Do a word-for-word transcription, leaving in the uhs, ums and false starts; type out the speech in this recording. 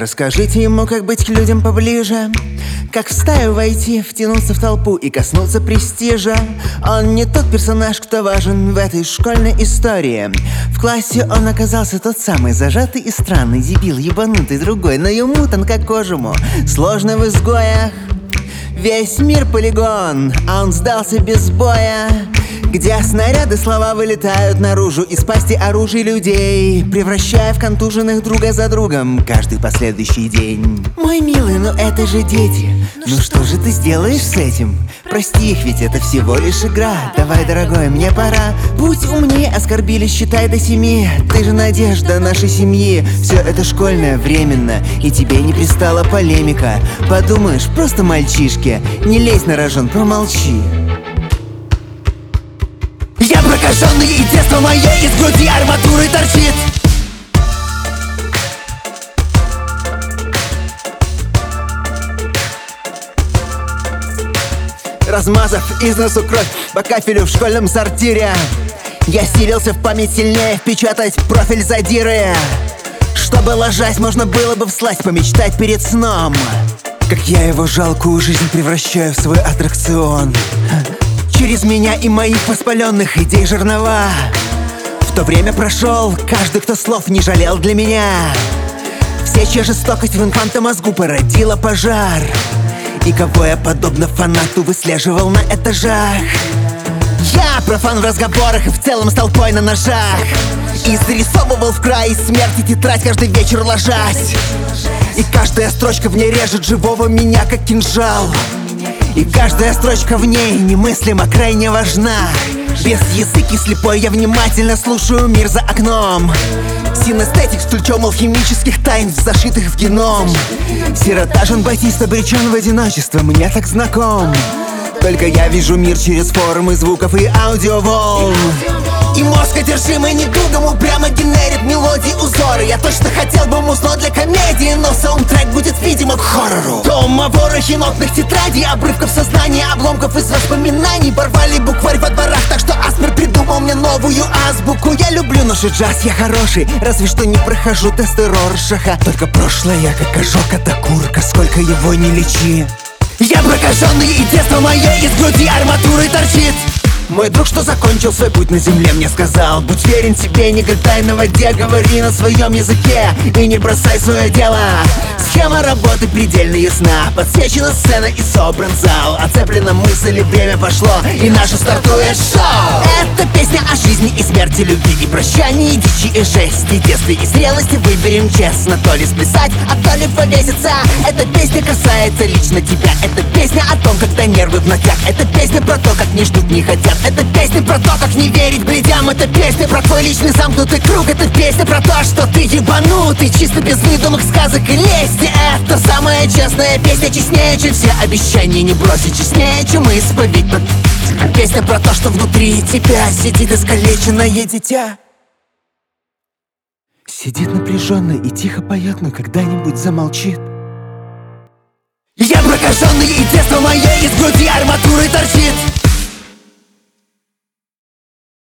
Расскажите ему, как быть к людям поближе, как в стаю войти, втянуться в толпу и коснуться престижа. Он не тот персонаж, кто важен в этой школьной истории. В классе он оказался тот самый зажатый и странный дебил, ебанутый другой, но ему тонко кожему, сложно в изгоях. Весь мир полигон, а он сдался без боя, где снаряды слова вылетают наружу из пасти оружий людей, превращая в контуженных друга за другом каждый последующий день. Мой милый, ну это же дети, ну что же ты сделаешь с этим? Прости их, ведь это всего лишь игра. Давай, дорогой, мне пора. Будь умнее, оскорбили, считай до семи. Ты же надежда нашей семьи. Все это школьное, временно, и тебе не пристала полемика. Подумаешь, просто мальчишки, не лезь на рожон, промолчи. Я прокаженный, и детство мое из груди арматурой торчит. Размазав из носу кровь по кафелю в школьном сортире, я силился в память сильнее впечатать профиль задиры, чтобы ложась можно было бы всласть помечтать перед сном, как я его жалкую жизнь превращаю в свой аттракцион. Через меня и моих воспаленных идей жернова. В то время прошел каждый, кто слов не жалел для меня. Все, чья жестокость в инфантомозгу породила пожар, и кого я, подобно фанату, выслеживал на этажах. Я профан в разговорах и в целом с толпой на ножах, и зарисовывал в край смерти тетрадь каждый вечер ложась. И каждая строчка в ней режет живого меня, как кинжал. И каждая строчка в ней немыслимо крайне важна. Без языки слепой я внимательно слушаю мир за окном. Синестетик с ключом алхимических тайн, зашитых в геном. Сирота Жан-Батист обречен в одиночество, мне так знаком. Только я вижу мир через формы звуков и аудиоволн. И мозг, одержимый недугом, упрямо генерит мелодии, узоры. Я точно хотел бы музло для комедии, но саундтрек будет, видимо, к хоррору. Тома ворохи нотных тетрадей, обрывков сознания, обломков из воспоминаний. Порвали букварь во дворах, так что Аспер придумал мне новую азбуку. Я люблю наш джаз, я хороший, разве что не прохожу тесты Роршаха. Только прошлое, как ожог от окурка, сколько его не лечи. Я прокаженный, и детство мое из груди арматурой торчит. Мой друг, что закончил свой путь на земле, мне сказал: будь верен себе, не гадай на воде, говори на своем языке и не бросай свое дело. Схема работы предельно ясна, подсвечена сцена и собран зал. Оцеплена мысль, и время пошло, и наше стартует шоу. Это песня о жизни и смерти, любви и прощании, дичи и жести, детстве и зрелости. Выберем честно, то ли сплясать, а то ли повеситься. Эта песня касается лично тебя. Это песня о том, когда нервы в натяг. Это песня про то, как не ждут, не хотят. Это песня про то, как не верить бредям. Это песня про твой личный замкнутый круг. Это песня про то, что ты ебанутый, чисто без выдумок, сказок и лести. Это самая честная песня, честнее, чем все обещания не бросить, честнее, чем исповедь. Песня про то, что внутри тебя сидит искалеченное дитя. Сидит напряженно и тихо поет, но когда-нибудь замолчит. Я прокаженный, и детство мое из груди